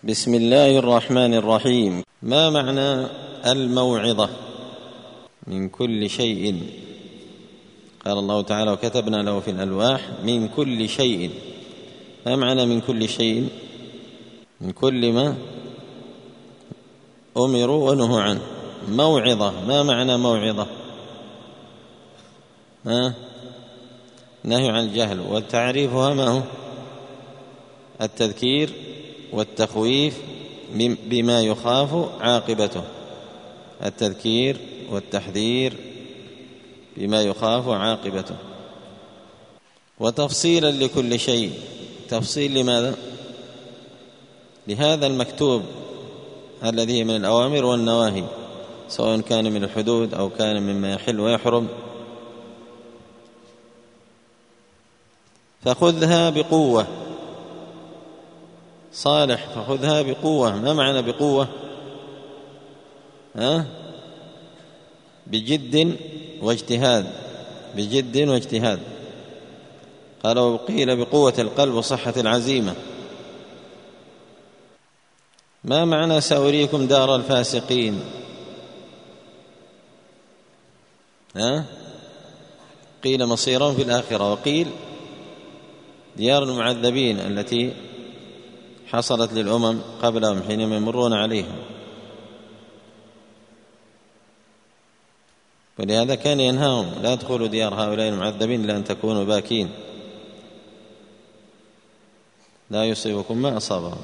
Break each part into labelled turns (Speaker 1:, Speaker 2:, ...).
Speaker 1: بسم الله الرحمن الرحيم. ما معنى الموعظة؟ من كل شيء، قال الله تعالى: وكتبنا له في الألواح من كل شيء. ما معنى من كل شيء؟ من كل ما أمروا ونهوا عنه. موعظة، ما معنى موعظة؟ نهي عن الجهل، وتعريفها ما هو؟ التذكير والتخويف بما يخاف عاقبته. التذكير والتحذير بما يخاف عاقبته. وتفصيلا لكل شيء. تفصيل لماذا؟ لهذا المكتوب الذي من الأوامر والنواهي، سواء كان من الحدود أو كان مما يحل ويحرم. فخذها بقوة. صالح: فخذها بقوة. ما معنى بقوة؟ بجد واجتهاد. بجد واجتهاد. قال: وقيل بقوة القلب وصحة العزيمة. ما معنى سأريكم دار الفاسقين؟ قيل مصيرهم في الآخرة، وقيل ديار المعذبين التي حصلت للأمم قبلهم حينما يمرون عليهم. ولهذا كان ينهاهم: لا تدخلوا ديار هؤلاء المعذبين إلا أن تكونوا باكين، لا يصيبكم ما أصابهم.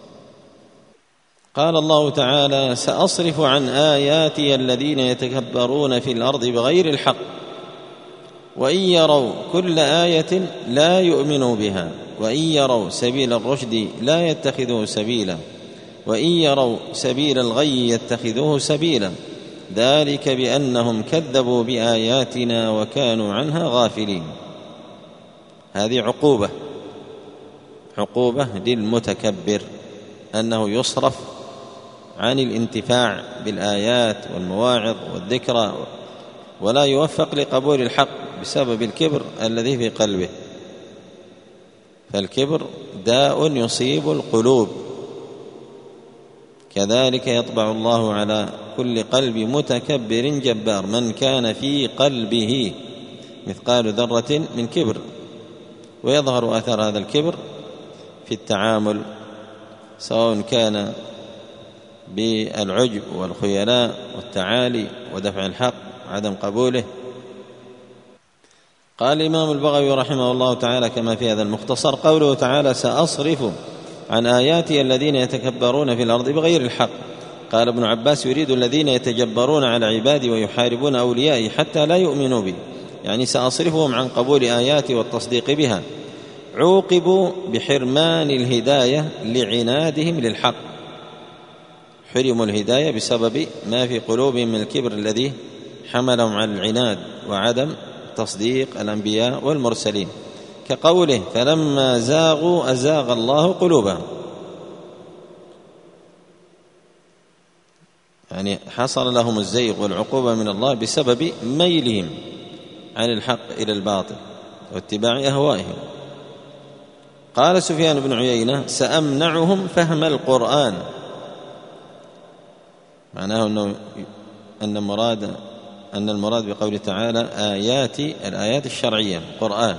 Speaker 1: قال الله تعالى: سأصرف عن آياتي الذين يتكبرون في الأرض بغير الحق وإن يروا كل آية لا يؤمنوا بها وإن يروا سبيل الرشد لا يتخذوه سبيلا وإن يروا سبيل الغي يتخذوه سبيلا ذلك بأنهم كذبوا بآياتنا وكانوا عنها غافلين. هذه عقوبة للمتكبر، أنه يصرف عن الانتفاع بالآيات والمواعظ والذكرى، ولا يوفق لقبول الحق بسبب الكبر الذي في قلبه. فالكبر داء يصيب القلوب، كذلك يطبع الله على كل قلب متكبر جبار. من كان في قلبه مثقال ذرة من كبر. ويظهر أثر هذا الكبر في التعامل، سواء كان بالعجب والخيلاء والتعالي ودفع الحق وعدم قبوله. قال الإمام البغوي رحمه الله تعالى كما في هذا المختصر: قوله تعالى: سأصرف عن آياتي الذين يتكبرون في الأرض بغير الحق. قال ابن عباس: يريد الذين يتجبرون على عبادي ويحاربون أوليائي حتى لا يؤمنوا بي، يعني سأصرفهم عن قبول آياتي والتصديق بها. عوقبوا بحرمان الهداية لعنادهم للحق، حرموا الهداية بسبب ما في قلوبهم من الكبر الذي حملهم على العناد وعدم تصديق الأنبياء والمرسلين، كقوله: فلما زاغوا أزاغ الله قلوبهم. يعني حصل لهم الزيغ والعقوبة من الله بسبب ميلهم عن الحق إلى الباطل واتباع أهوائهم. قال سفيان بن عيينة: سأمنعهم فهم القرآن. معناه أن المراد بقوله تعالى الآيات الشرعية القرآن،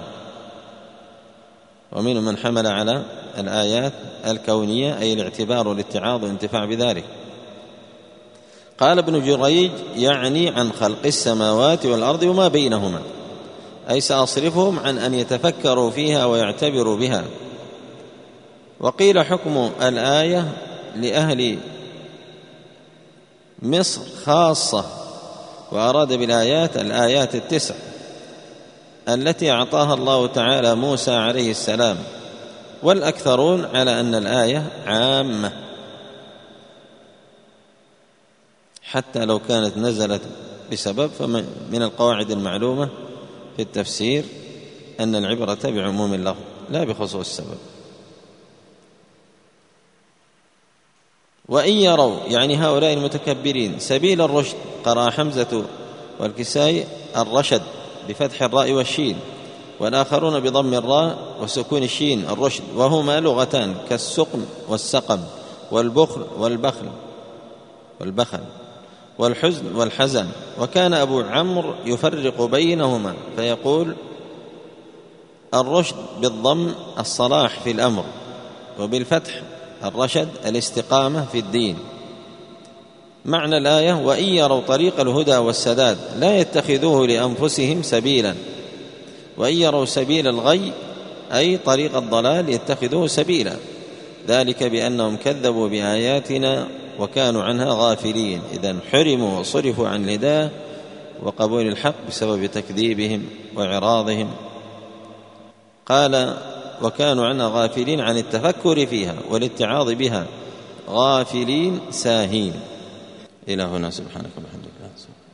Speaker 1: ومنهم من حمل على الآيات الكونية، أي الاعتبار والاتعاظ والانتفاع بذلك. قال ابن جريج: يعني عن خلق السماوات والأرض وما بينهما، أي سأصرفهم عن أن يتفكروا فيها ويعتبروا بها. وقيل حكم الآية لأهل مصر خاصة، وأراد بالآيات الآيات التسع التي أعطاها الله تعالى موسى عليه السلام، والأكثرون على أن الآية عامة، حتى لو كانت نزلت بسبب. فمن القواعد المعلومة في التفسير أن العبرة بعموم اللفظ لا بخصوص السبب. وإن يروا، يعني هؤلاء المتكبرين، سبيل الرشد، قرأ حمزة والكسائي الرشد بفتح الراء والشين، والآخرون بضم الراء وسكون الشين الرشد، وهما لغتان كالسقم والسقم، والبخل والحزن والحزن. وكان أبو عمرو يفرق بينهما فيقول: الرشد بالضم الصلاح في الأمر، وبالفتح الرشد الاستقامة في الدين. معنى الآية: وإن يروا طريق الهدى والسداد لا يتخذوه لأنفسهم سبيلا، وإن يروا سبيل الغي أي طريق الضلال يتخذوه سبيلا، ذلك بأنهم كذبوا بآياتنا وكانوا عنها غافلين. إذن حرموا وصرفوا عن الهداية وقبول الحق بسبب تكذيبهم وإعراضهم. قال: وكانوا عنها غافلين عن التفكر فيها والاتعاظ بها، غافلين ساهين. إلى هنا، سبحانك وبحمدك.